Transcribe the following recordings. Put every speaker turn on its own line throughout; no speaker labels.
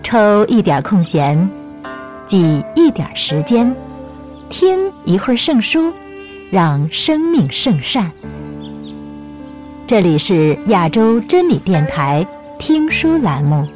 抽一点空闲，挤一点时间，听一会儿圣书，让生命圣善。这里是亚洲真理电台听书栏目。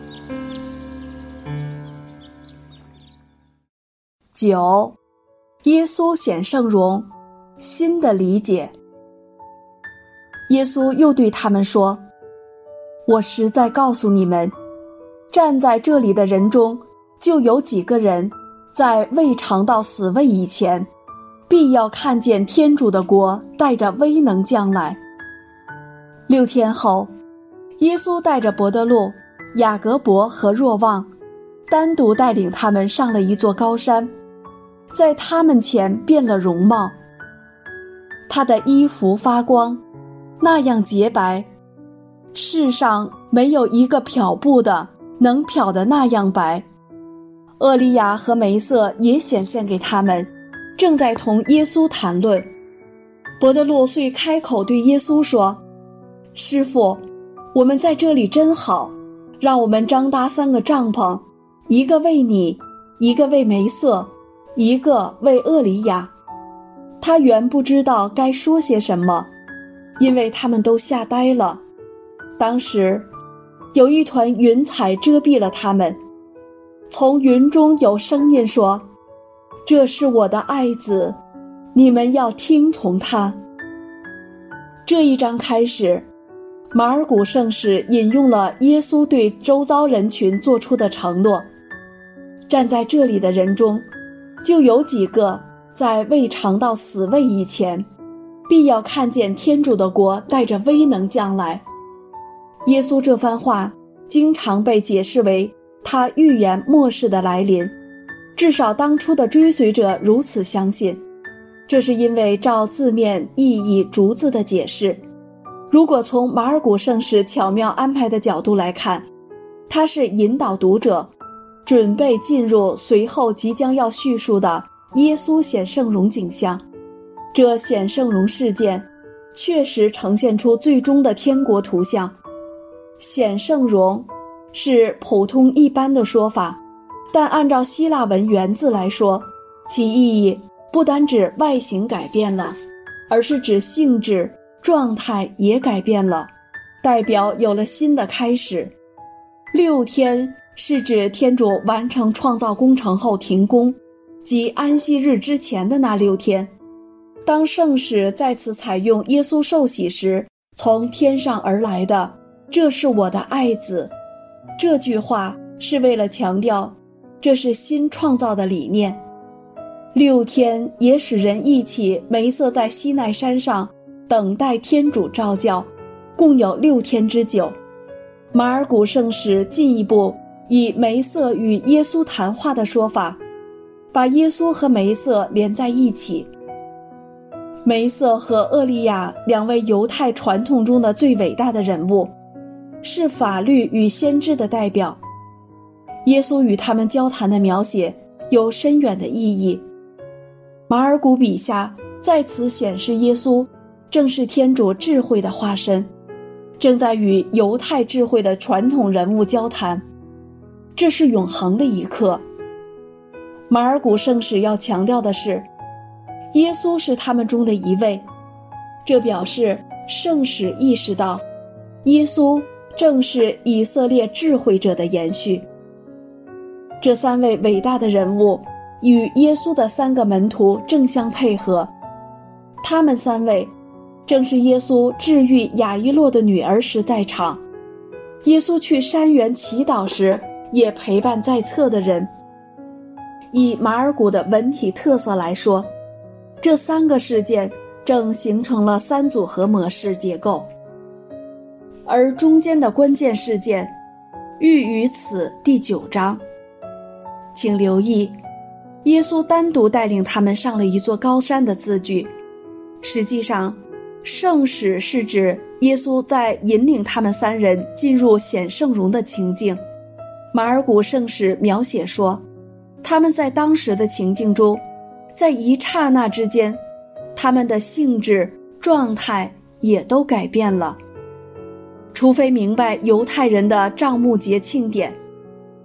9. 耶稣显圣容，新的理解。耶稣又对他们说，我实在告诉你们，站在这里的人中，就有几个人在未尝到死位以前，必要看见天主的国带着威能降来。6天后，耶稣带着伯多禄、雅各伯和若望，单独带领他们上了一座高山，在他们前变了容貌。他的衣服发光，那样洁白，世上没有一个漂布的能漂得那样白。厄利亚和梅瑟也显现给他们，正在同耶稣谈论。伯多禄遂开口对耶稣说，师父，我们在这里真好，让我们张搭3个帐篷，一个为你，一个为梅瑟，一个为厄里亚。他原不知道该说些什么，因为他们都吓呆了。当时有一团云彩遮蔽了他们，从云中有声音说，这是我的爱子，你们要听从他。这一章开始，马尔谷圣使引用了耶稣对周遭人群做出的承诺，站在这里的人中，就有几个在未尝到死位以前，必要看见天主的国带着威能降来。耶稣这番话经常被解释为他预言末世的来临，至少当初的追随者如此相信。这是因为照字面意义逐字的解释，如果从马尔谷圣使巧妙安排的角度来看，他是引导读者准备进入随后即将要叙述的耶稣显圣容景象。这显圣容事件确实呈现出最终的天国图像。显圣容是普通一般的说法，但按照希腊文原字来说，其意义不单指外形改变了，而是指性质、状态也改变了，代表有了新的开始。6天是指天主完成创造工程后停工，即安息日之前的那6天。当圣使在此采用耶稣受洗时从天上而来的这是我的爱子，这句话是为了强调这是新创造的理念。6天也使人忆起梅瑟在西奈山上等待天主召教，共有6天之久。马尔谷圣使进一步以梅瑟与耶稣谈话的说法，把耶稣和梅瑟连在一起。梅瑟和厄利亚2位犹太传统中的最伟大的人物，是法律与先知的代表。耶稣与他们交谈的描写有深远的意义。马尔谷笔下在此显示耶稣正是天主智慧的化身，正在与犹太智慧的传统人物交谈，这是永恒的一刻。马尔谷圣使要强调的是，耶稣是他们中的一位，这表示圣使意识到耶稣正是以色列智慧者的延续。这3位伟大的人物与耶稣的3个门徒正相配合，他们3位正是耶稣治愈雅伊洛的女儿时在场，耶稣去山园祈祷时也陪伴在侧的人。以马尔谷的文体特色来说，这3个事件正形成了3组合模式结构，而中间的关键事件寓于此第9章。请留意，耶稣单独带领他们上了一座高山的字句，实际上圣使是指耶稣在引领他们3人进入显圣容的情境。马尔谷圣使描写说，他们在当时的情境中，在一刹那之间，他们的性质、状态也都改变了。除非明白犹太人的帐幕节庆典，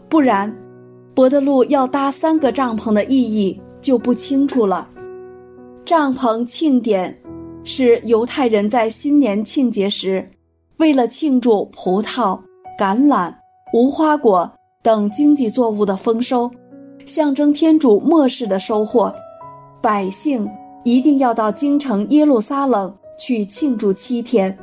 不然伯特禄要搭3个帐篷的意义就不清楚了。帐篷庆典是犹太人在新年庆节时，为了庆祝葡萄、橄榄、无花果等经济作物的丰收，象征天主末世的收获，百姓一定要到京城耶路撒冷去庆祝7天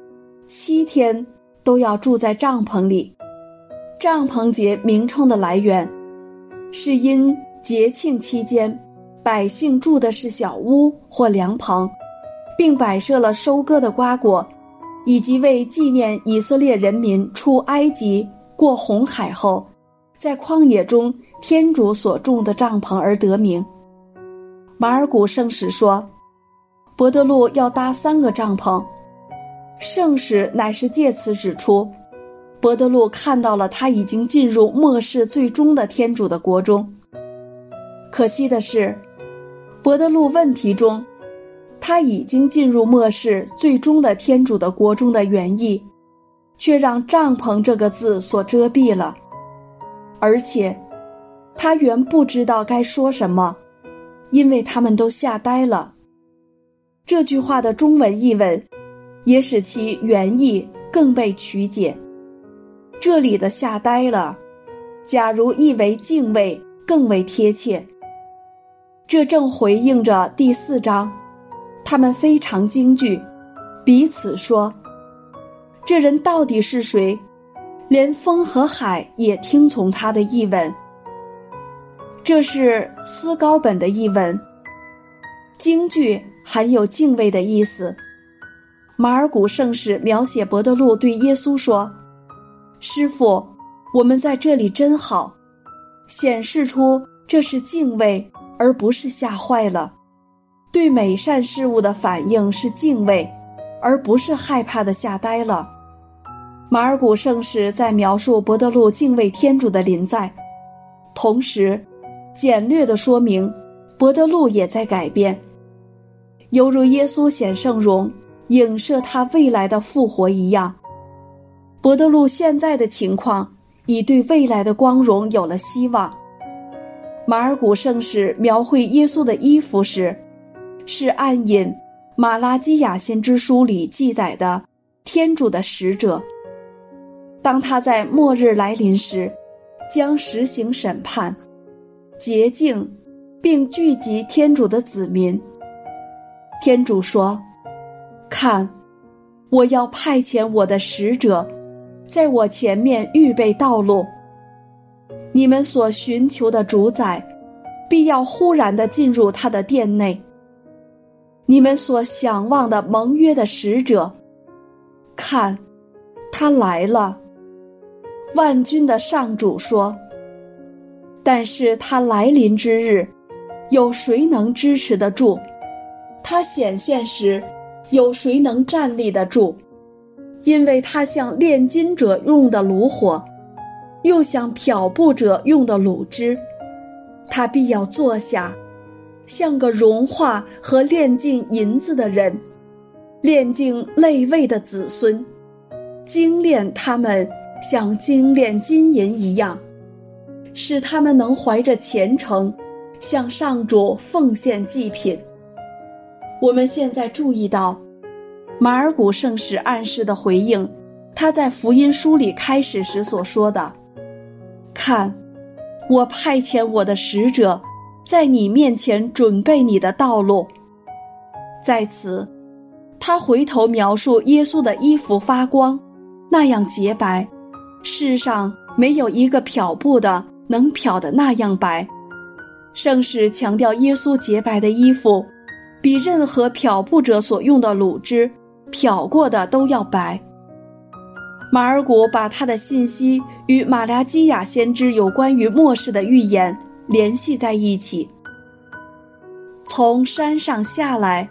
，7天都要住在帐篷里。帐篷节名称的来源，是因节庆期间百姓住的是小屋或凉棚，并摆设了收割的瓜果，以及为纪念以色列人民出埃及过红海后在旷野中天主所种的帐篷而得名。马尔谷圣史说，伯特禄要搭3个帐篷，圣史乃是借此指出，伯特禄看到了他已经进入末世最终的天主的国中。可惜的是，伯特禄问题中他已经进入末世最终的天主的国中的原意，却让帐篷这个字所遮蔽了，而且他原不知道该说什么，因为他们都吓呆了。这句话的中文译文也使其原意更被曲解。这里的吓呆了，假如译为敬畏更为贴切。这正回应着第4章，他们非常惊惧，彼此说，这人到底是谁？连风和海也听从他的译文。这是思高本的译文，惊惧含有敬畏的意思。马尔谷圣史描写伯特禄对耶稣说，师父，我们在这里真好，显示出这是敬畏而不是吓坏了。对美善事物的反应是敬畏，而不是害怕的吓呆了。马尔谷圣史在描述伯特禄敬畏天主的临在，同时简略地说明伯特禄也在改变，犹如耶稣显圣容影射他未来的复活一样。伯特禄现在的情况已对未来的光荣有了希望。马尔谷圣史描绘耶稣的衣服时，是暗引马拉基亚先知书里记载的天主的使者，当他在末日来临时，将实行审判，洁净并聚集天主的子民。天主说，看，我要派遣我的使者，在我前面预备道路，你们所寻求的主宰必要忽然地进入他的殿内，你们所想望的盟约的使者，看，他来了。万军的上主说，但是他来临之日，有谁能支持得住？他显现时，有谁能站立得住？因为他像炼金者用的炉火，又像漂布者用的卤汁，他必要坐下，像个融化和炼尽银子的人，炼尽类位的子孙，精炼他们像精炼金银一样，使他们能怀着虔诚向上主奉献祭品。我们现在注意到马尔谷圣史暗示的回应他在福音书里开始时所说的，看，我派遣我的使者在你面前准备你的道路。在此他回头描述耶稣的衣服发光，那样洁白，世上没有一个漂布的能漂得那样白。圣史强调耶稣洁白的衣服比任何漂布者所用的卤汁漂过的都要白。马尔谷把他的信息与马拉基亚先知有关于末世的预言联系在一起。从山上下来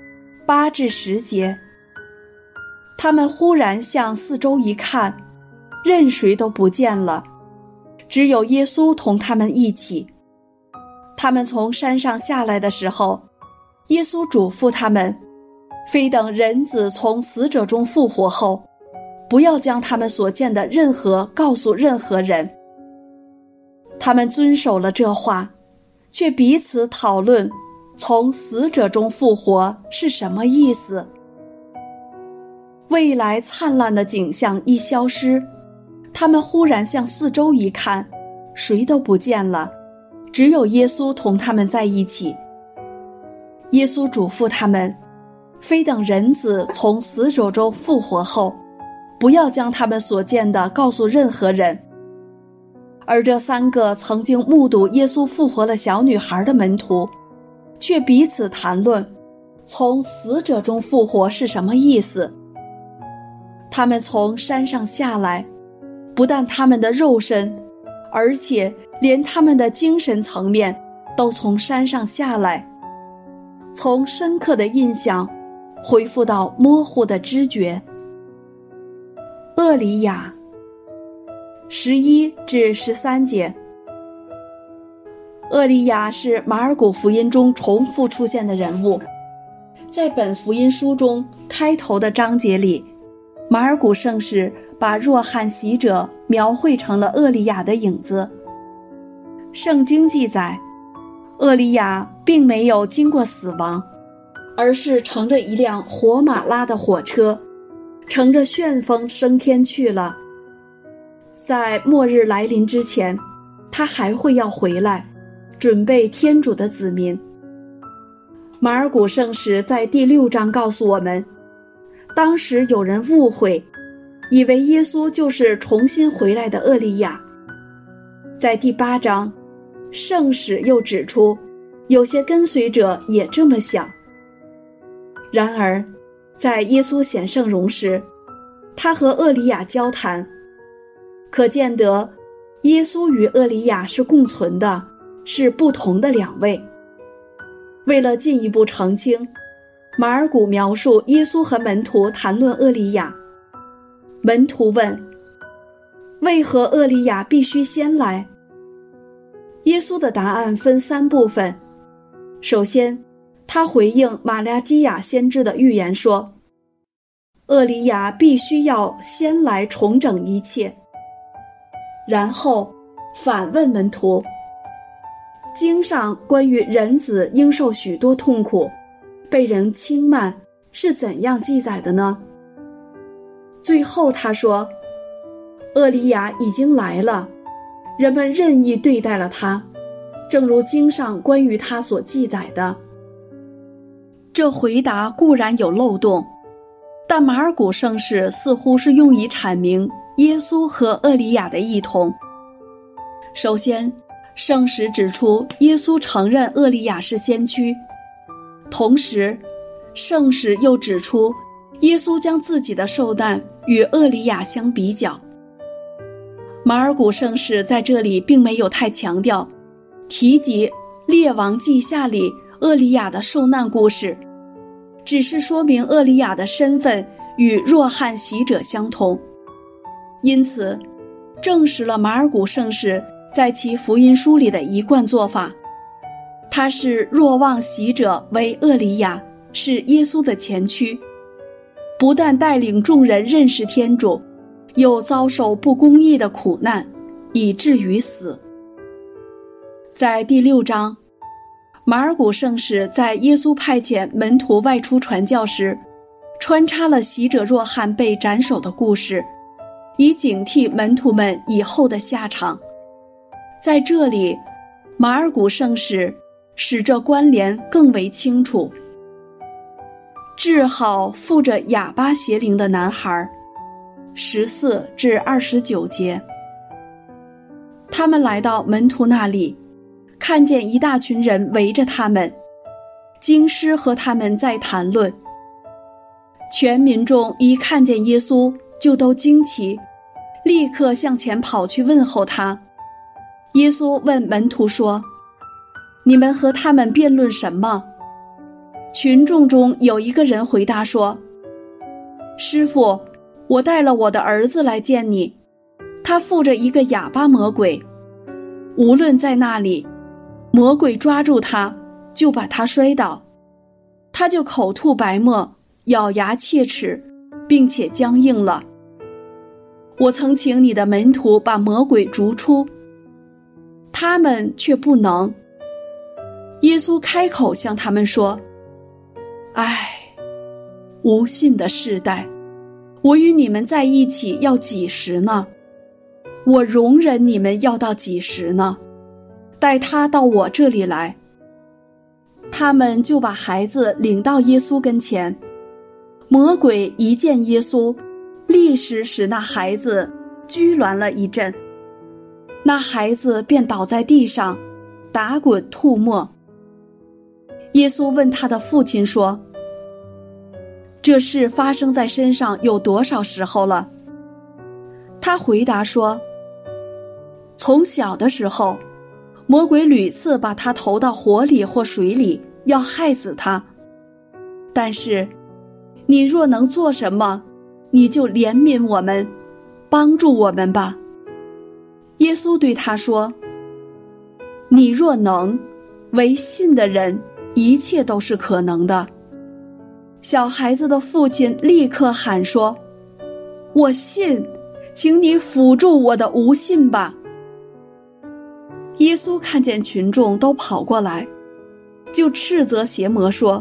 8至10节，他们忽然向四周一看，任谁都不见了，只有耶稣同他们一起。他们从山上下来的时候，耶稣嘱咐他们，非等人子从死者中复活后，不要将他们所见的任何告诉任何人， 他们遵守了这话，却彼此讨论从死者中复活是什么意思。未来灿烂的景象一消失，他们忽然向四周一看，谁都不见了，只有耶稣同他们在一起。耶稣嘱咐他们，非等人子从死者中复活后，不要将他们所见的告诉任何人。而这3个曾经目睹耶稣复活了小女孩的门徒，却彼此谈论从死者中复活是什么意思。他们从山上下来，不但他们的肉身，而且连他们的精神层面都从山上下来，从深刻的印象恢复到模糊的知觉。厄里亚11至13节。厄里亚是马尔谷福音中重复出现的人物。在本福音书中开头的章节里，马尔谷圣使把若翰洗者描绘成了厄里亚的影子。圣经记载，厄里亚并没有经过死亡，而是乘着一辆火马拉的火车，乘着旋风升天去了。在末日来临之前，他还会要回来，准备天主的子民。马尔谷圣使在第6章告诉我们，当时有人误会，以为耶稣就是重新回来的厄里亚。在第8章，圣使又指出，有些跟随者也这么想。然而，在耶稣显圣容时，他和厄里亚交谈，可见得耶稣与厄里亚是共存的，是不同的2位。为了进一步澄清，马尔谷描述耶稣和门徒谈论厄里亚。门徒问，为何厄里亚必须先来？耶稣的答案分3部分。首先，他回应马拉基亚先知的预言说，厄里亚必须要先来重整一切。然后反问门徒，经上关于人子应受许多痛苦，被人轻慢，是怎样记载的呢？最后他说，厄里亚已经来了，人们任意对待了他，正如经上关于他所记载的。这回答固然有漏洞，但马尔谷圣使似乎是用以阐明耶稣和厄里亚的异同。首先，圣使指出耶稣承认厄里亚是先驱，同时圣使又指出耶稣将自己的受难与厄里亚相比较。马尔谷圣使在这里并没有太强调提及列王记下里厄里亚的受难故事，只是说明厄里亚的身份与若翰洗者相同，因此证实了马尔谷圣使在其福音书里的一贯做法。他是若望洗者为厄里亚，是耶稣的前驱，不但带领众人认识天主，又遭受不公义的苦难，以至于死。在第6章，马尔谷圣使在耶稣派遣门徒外出传教时，穿插了洗者若翰被斩首的故事，以警惕门徒们以后的下场。在这里，马尔谷圣使使这关联更为清楚。治好附着哑巴邪灵的男孩，14至29节。他们来到门徒那里，看见一大群人围着他们，经师和他们在谈论。全民众一看见耶稣，就都惊奇，立刻向前跑去问候他。耶稣问门徒说，你们和他们辩论什么？群众中有一个人回答说，师父，我带了我的儿子来见你，他附着一个哑巴魔鬼，无论在那里，魔鬼抓住他，就把他摔倒，他就口吐白沫，咬牙切齿，并且僵硬了。我曾请你的门徒把魔鬼逐出， 他们却不能。耶稣开口向他们说：唉，无信的世代，我与你们在一起要几时呢？我容忍你们要到几时呢？带他到我这里来。他们就把孩子领到耶稣跟前。魔鬼一见耶稣，立时使那孩子拘挛了一阵，那孩子便倒在地上，打滚吐沫。耶稣问他的父亲说：这事发生在身上有多少时候了？他回答说：从小的时候，魔鬼屡次把他投到火里或水里，要害死他。但是你若能做什么，你就怜悯我们，帮助我们吧。耶稣对他说：你若能，为信的人，一切都是可能的。小孩子的父亲立刻喊说：我信，请你辅助我的无信吧。耶稣看见群众都跑过来，就斥责邪魔说：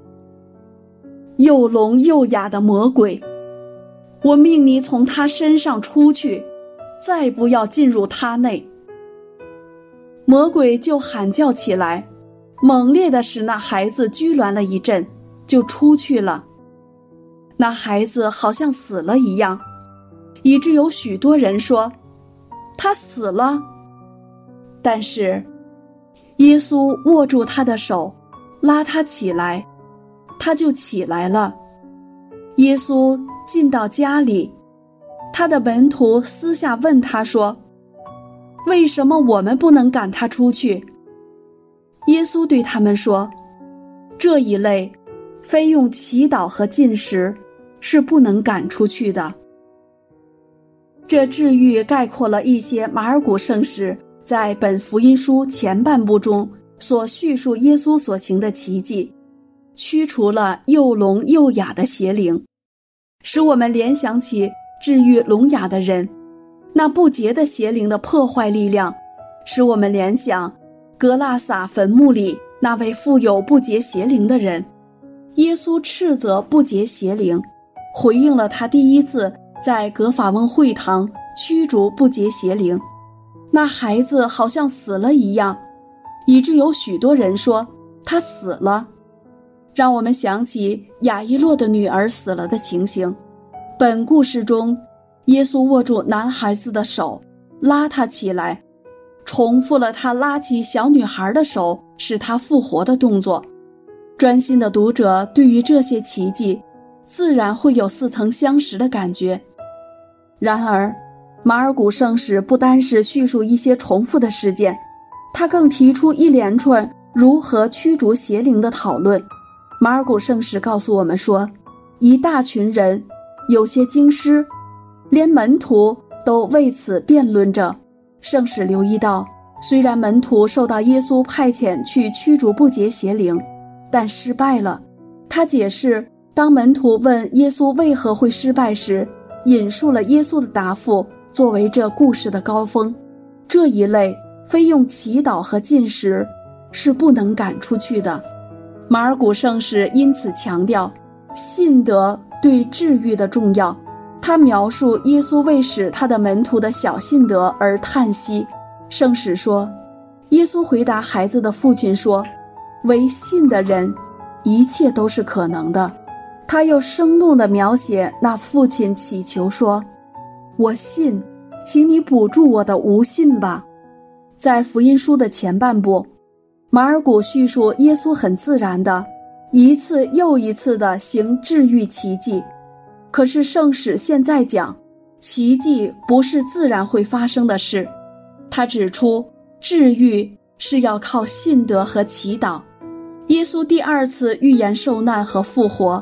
又聋又哑的魔鬼，我命你从他身上出去，再不要进入他内。魔鬼就喊叫起来，猛烈地使那孩子拘挛了一阵，就出去了。那孩子好像死了一样，以致有许多人说他死了。但是耶稣握住他的手，拉他起来，他就起来了。耶稣进到家里，他的门徒私下问他说：为什么我们不能赶他出去？耶稣对他们说：这一类非用祈祷和禁食是不能赶出去的。这治愈概括了一些马尔谷圣使在本福音书前半部中所叙述耶稣所行的奇迹，驱除了又聋又哑的邪灵，使我们联想起治愈聋哑的人，那不洁的邪灵的破坏力量，使我们联想格拉撒坟墓里那位富有不洁邪灵的人。耶稣斥责不洁邪灵，回应了他第一次在格法翁会堂驱逐不洁邪灵。那孩子好像死了一样，以致有许多人说他死了，让我们想起亚伊洛的女儿死了的情形。本故事中，耶稣握住男孩子的手，拉他起来，重复了他拉起小女孩的手使她复活的动作。专心的读者对于这些奇迹自然会有似曾相识的感觉。然而马尔谷圣使不单是叙述一些重复的事件，他更提出一连串如何驱逐邪灵的讨论。马尔谷圣使告诉我们说，一大群人，有些经师，连门徒都为此辩论着。圣使留意到，虽然门徒受到耶稣派遣去驱逐不洁邪灵，但失败了。他解释，当门徒问耶稣为何会失败时，引述了耶稣的答复作为这故事的高峰。这一类非用祈祷和禁食是不能赶出去的。马尔谷圣使因此强调信德对治愈的重要。他描述耶稣为使他的门徒的小信德而叹息。圣使说，耶稣回答孩子的父亲说，为信的人，一切都是可能的。他又生动地描写那父亲祈求说，我信，请你补助我的无信吧。在福音书的前半部，马尔谷叙述耶稣很自然地一次又一次地行治愈奇迹。可是圣使现在讲，奇迹不是自然会发生的事。他指出，治愈是要靠信德和祈祷。耶稣第二次预言受难和复活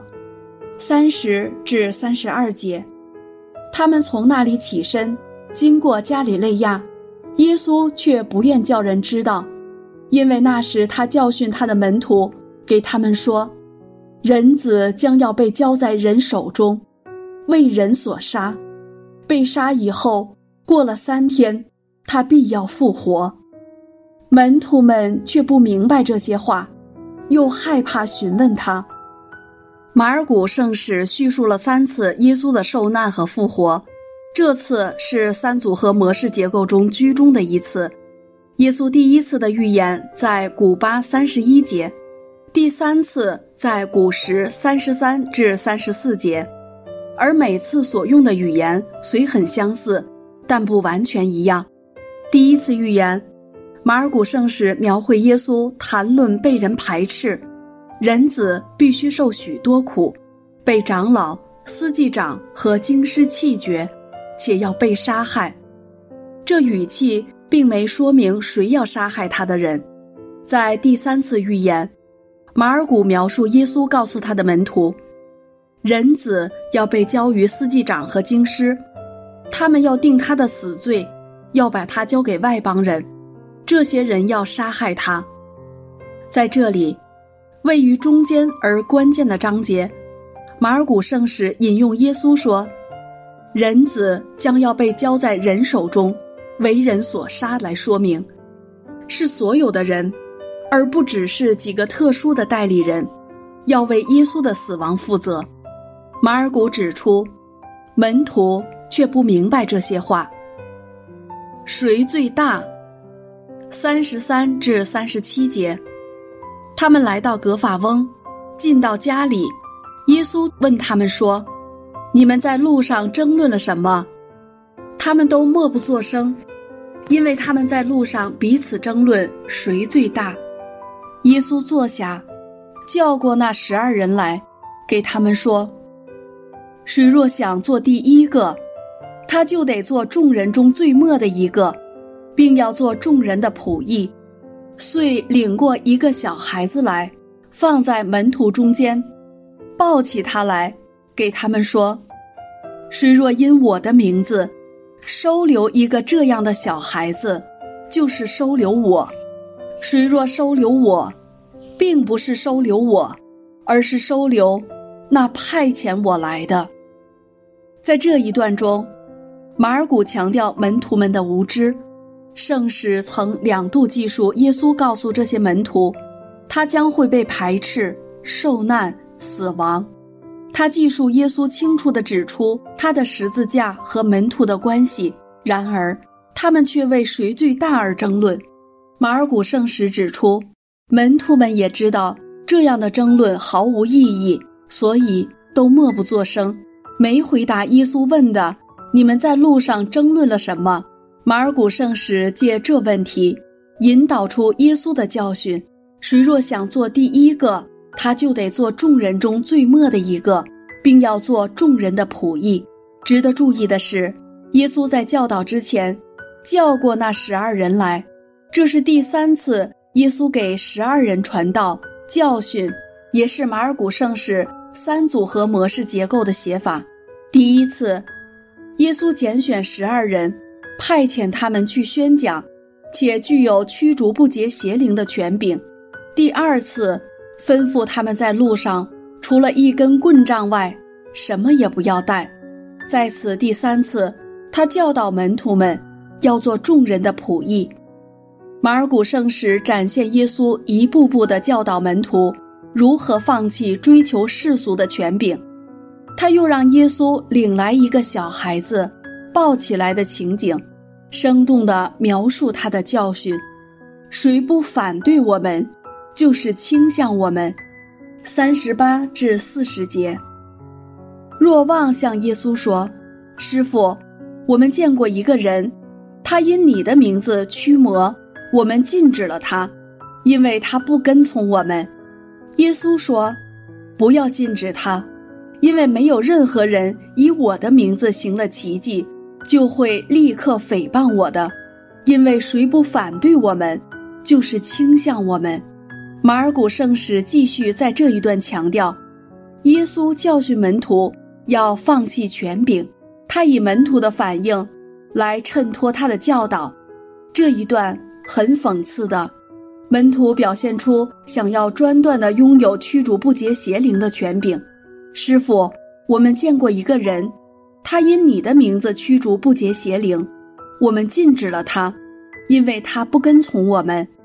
，30至32节。他们从那里起身，经过加里肋亚，耶稣却不愿叫人知道，因为那时他教训他的门徒，给他们说，人子将要被交在人手中，为人所杀，被杀以后，过了3天，他必要复活。 门徒们却不明白这些话，又害怕询问他。马尔谷圣史叙述了3次耶稣的受难和复活，这次是3组合模式结构中居中的一次。耶稣第一次的预言在古8 31节，第3次在古10 33至34节，而每次所用的语言虽很相似，但不完全一样。第一次预言，马尔谷圣史描绘耶稣谈论被人排斥，人子必须受许多苦，被长老、司祭长和经师弃绝，且要被杀害。这语气并没说明谁要杀害他的人。在第3次预言，马尔谷描述耶稣告诉他的门徒，人子要被交于司祭长和经师，他们要定他的死罪，要把他交给外邦人，这些人要杀害他。在这里，位于中间而关键的章节，马尔谷圣史引用耶稣说，人子将要被交在人手中，为人所杀，来说明是所有的人，而不只是几个特殊的代理人，要为耶稣的死亡负责。马尔谷指出，门徒却不明白这些话。谁最大？33至37节，他们来到革法翁，进到家里，耶稣问他们说，你们在路上争论了什么？他们都默不作声，因为他们在路上彼此争论谁最大。耶稣坐下，叫过那12人来，给他们说，谁若想做第一个，他就得做众人中最末的一个，并要做众人的仆役。遂领过一个小孩子来，放在门徒中间，抱起他来，给他们说，谁若因我的名字收留一个这样的小孩子，就是收留我。谁若收留我，并不是收留我，而是收留那派遣我来的。在这一段中，马尔谷强调门徒们的无知。圣史曾2度记述耶稣告诉这些门徒，他将会被排斥、受难、死亡。他记述耶稣清楚地指出他的十字架和门徒的关系，然而他们却为谁最大而争论。马尔谷圣史指出，门徒们也知道这样的争论毫无意义，所以都默不作声，没回答耶稣问的，你们在路上争论了什么？马尔谷圣史借这问题引导出耶稣的教训，谁若想做第一个，他就得做众人中最末的一个，并要做众人的仆役。值得注意的是，耶稣在教导之前叫过那12人来，这是第3次耶稣给12人传道教训，也是马尔谷圣史3组合模式结构的写法。第一次，耶稣拣选12人，派遣他们去宣讲，且具有驱逐不洁邪灵的权柄。第2次，吩咐他们在路上除了一根棍杖外，什么也不要带。在此第3次，他教导门徒们要做众人的仆役。马尔谷圣史展现耶稣一步步地教导门徒如何放弃追求世俗的权柄。他又让耶稣领来一个小孩子，抱起来的情景，生动地描述他的教训。谁不反对我们，就是倾向我们。38至40节。若望向耶稣说，师父，我们见过一个人，他因你的名字驱魔，我们禁止了他，因为他不跟从我们。耶稣说，不要禁止他，因为没有任何人以我的名字行了奇迹，就会立刻诽谤我的，因为谁不反对我们，就是倾向我们。马尔谷圣史继续在这一段强调，耶稣教训门徒要放弃权柄，他以门徒的反应来衬托他的教导。这一段很讽刺的，门徒表现出想要专断地拥有驱逐不洁邪灵的权柄。师父，我们见过一个人，他因你的名字驱逐不洁邪灵，我们禁止了他，因为他不跟从我们。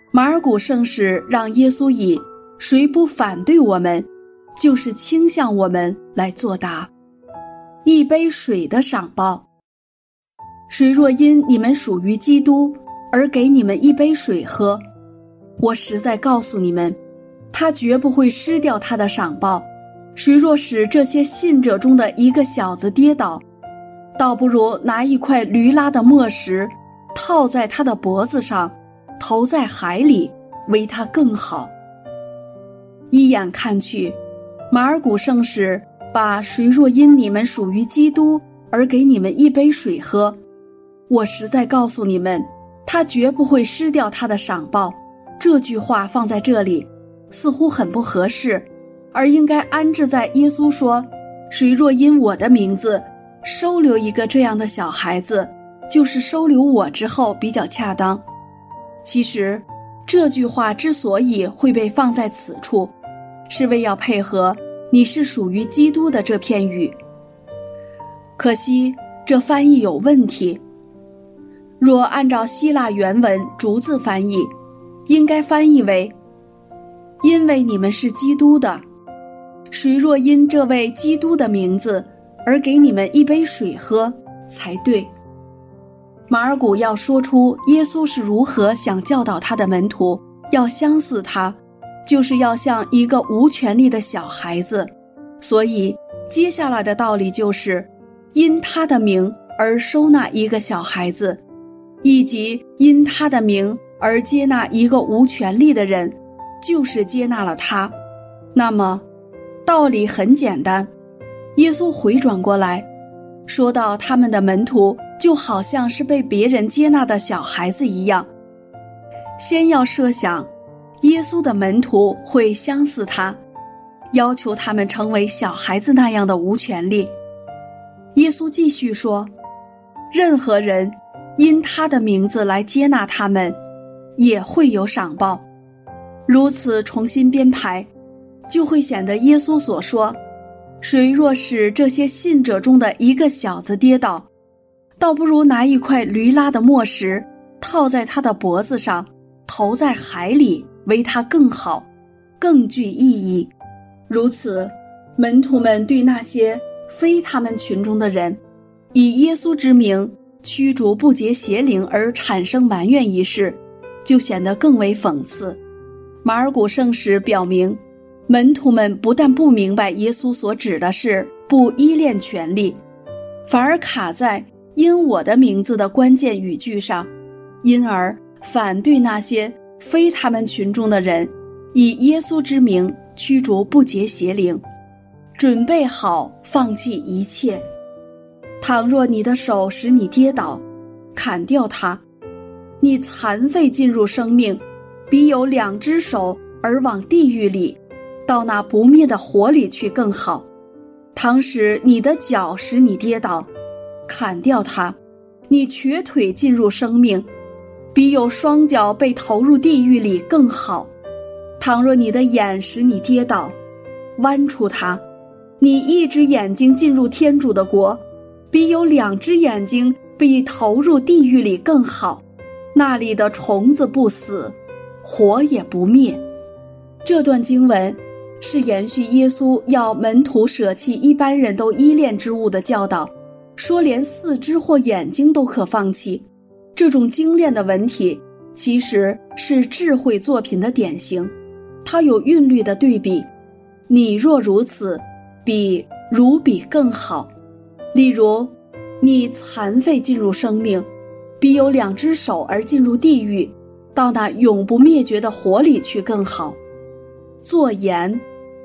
马尔谷圣使让耶稣以谁不反对我们，就是倾向我们来作答。一杯水的赏报。谁若因你们属于基督而给你们一杯水喝，我实在告诉你们，他绝不会失掉他的赏报。谁若使这些信者中的一个小子跌倒，倒不如拿一块驴拉的磨石套在他的脖子上，投在海里，为他更好。一眼看去，马尔谷圣使把谁若因你们属于基督而给你们一杯水喝，我实在告诉你们，他绝不会失掉他的赏报。这句话放在这里似乎很不合适，而应该安置在耶稣说谁若因我的名字收留一个这样的小孩子，就是收留我之后比较恰当。其实这句话之所以会被放在此处，是为要配合你是属于基督的这片语。可惜这翻译有问题，若按照希腊原文逐字翻译，应该翻译为因为你们是基督的，谁若因这位基督的名字而给你们一杯水喝才对。马尔谷要说出耶稣是如何想教导他的门徒要相似他，就是要像一个无权利的小孩子。所以接下来的道理就是因他的名而收纳一个小孩子，以及因他的名而接纳一个无权利的人，就是接纳了他。那么道理很简单，耶稣回转过来说到他们的门徒就好像是被别人接纳的小孩子一样。先要设想耶稣的门徒会相似他，要求他们成为小孩子那样的无权利。耶稣继续说，任何人因他的名字来接纳他们，也会有赏报。如此重新编排，就会显得耶稣所说谁若使这些信者中的一个小子跌倒，倒不如拿一块驴拉的磨石套在他的脖子上，投在海里，为他更好，更具意义。如此，门徒们对那些非他们群中的人以耶稣之名驱逐不洁邪灵而产生埋怨一事，就显得更为讽刺。马尔谷圣使表明，门徒们不但不明白耶稣所指的是不依恋权力，反而卡在因我的名字的关键语句上，因而反对那些非他们群中的人以耶稣之名驱逐不洁邪灵，准备好放弃一切。倘若你的手使你跌倒，砍掉它。你残废进入生命，比有2只手而往地狱里，到那不灭的火里去更好。倘使你的脚使你跌倒，砍掉它。你瘸腿进入生命，比有双脚被投入地狱里更好。倘若你的眼使你跌倒，剜出它。你1只眼睛进入天主的国，比有2只眼睛被投入地狱里更好。那里的虫子不死，火也不灭。这段经文是延续耶稣要门徒舍弃一般人都依恋之物的教导，说连4肢或眼睛都可放弃。这种精炼的文体其实是智慧作品的典型，它有韵律的对比，你若如此，比如彼更好。例如，你残废进入生命，比有2只手而进入地狱，到那永不灭绝的火里去更好。做盐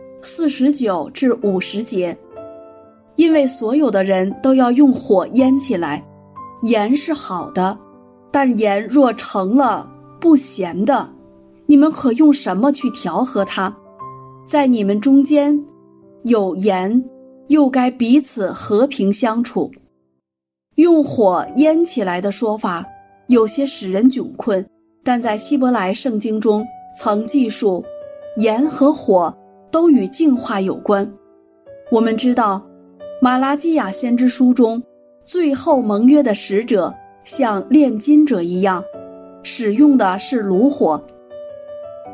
49至50节，因为所有的人都要用火腌起来，盐是好的，但盐若成了不咸的，你们可用什么去调和它？在你们中间有盐，又该彼此和平相处。用火腌起来的说法有些使人窘困，但在希伯来圣经中曾记述盐和火都与净化有关。我们知道马拉基亚先知书中最后盟约的使者像炼金者一样，使用的是炉火，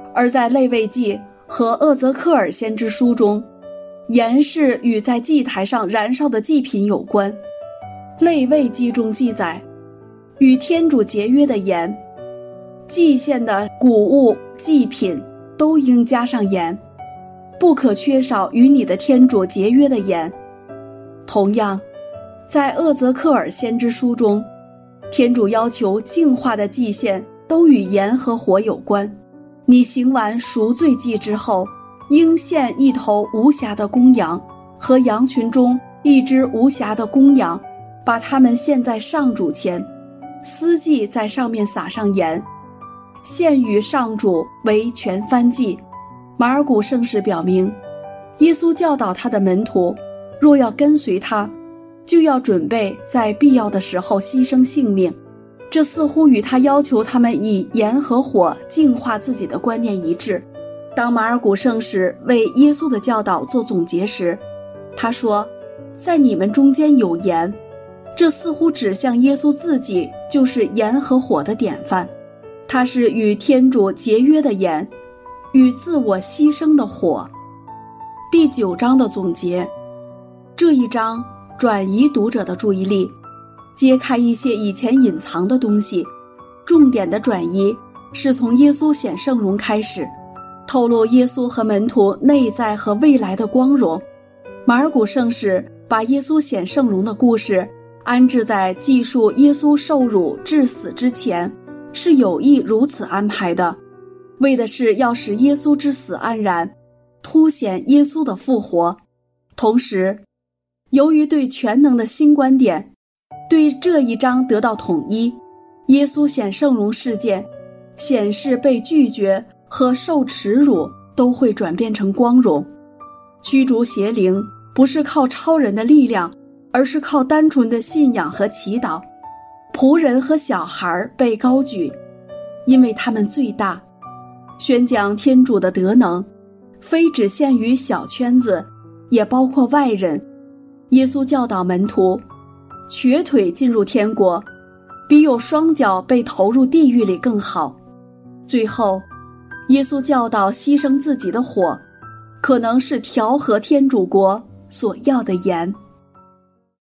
而在利未记和厄则克尔先知书中，盐是与在祭台上燃烧的祭品有关。利未记中记载，与天主节约的盐，祭献的谷物祭品都应加上盐，不可缺少与你的天主节约的盐。同样，在厄则克尔先知书中，天主要求净化的祭献都与盐和火有关。你行完赎罪祭之后，应献一头无瑕的公羊和羊群中一只无瑕的公羊，把它们献在上主前，司祭在上面撒上盐，献与上主为全燔祭。马尔谷圣史表明，耶稣教导他的门徒，若要跟随他，就要准备在必要的时候牺牲性命。这似乎与他要求他们以盐和火净化自己的观念一致。当马尔谷圣史为耶稣的教导做总结时，他说，在你们中间有盐，这似乎指向耶稣自己就是盐和火的典范。他是与天主节约的盐，与自我牺牲的火。第9章的总结，这一章转移读者的注意力，揭开一些以前隐藏的东西。重点的转移是从耶稣显圣容开始，透露耶稣和门徒内在和未来的光荣。马尔谷圣史把耶稣显圣容的故事安置在记述耶稣受辱致死之前，是有意如此安排的，为的是要使耶稣之死安然，凸显耶稣的复活。同时，由于对全能的新观点对这一章得到统一，耶稣显圣容事件显示被拒绝和受耻辱都会转变成光荣。驱逐邪灵不是靠超人的力量，而是靠单纯的信仰和祈祷。仆人和小孩被高举，因为他们最大。宣讲天主的德能，非只限于小圈子，也包括外人。耶稣教导门徒，瘸腿进入天国，比有双脚被投入地狱里更好。最后，耶稣教导牺牲自己的火，可能是调和天主国所要的盐。